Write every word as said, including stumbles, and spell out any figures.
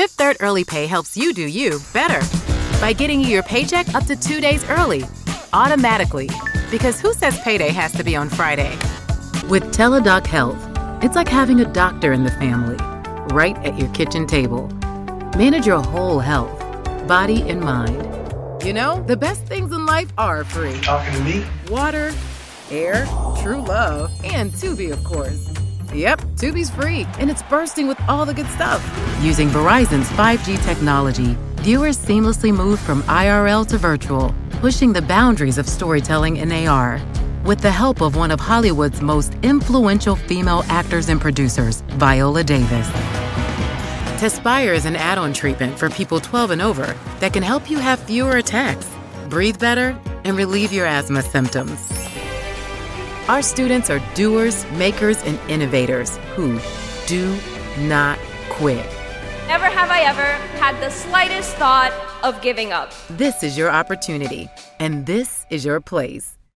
Fifth Third Early Pay helps you do you better by getting you your paycheck up to two days early, automatically. Because who says payday has to be on Friday? With Teladoc Health, it's like having a doctor in the family, right at your kitchen table. Manage your whole health, body and mind. You know, the best things in life are free. Talking to me? Water, air, true love, and Tubi, of course. Yep, Tubi's free, and it's bursting with all the good stuff. Using Verizon's five G technology, viewers seamlessly move from I R L to virtual, pushing the boundaries of storytelling in A R. With the help of one of Hollywood's most influential female actors and producers, Viola Davis. Tespire is an add-on treatment for people twelve and over that can help you have fewer attacks, breathe better, and relieve your asthma symptoms. Our students are doers, makers, and innovators who do not quit. Never have I ever had the slightest thought of giving up. This is your opportunity, and this is your place.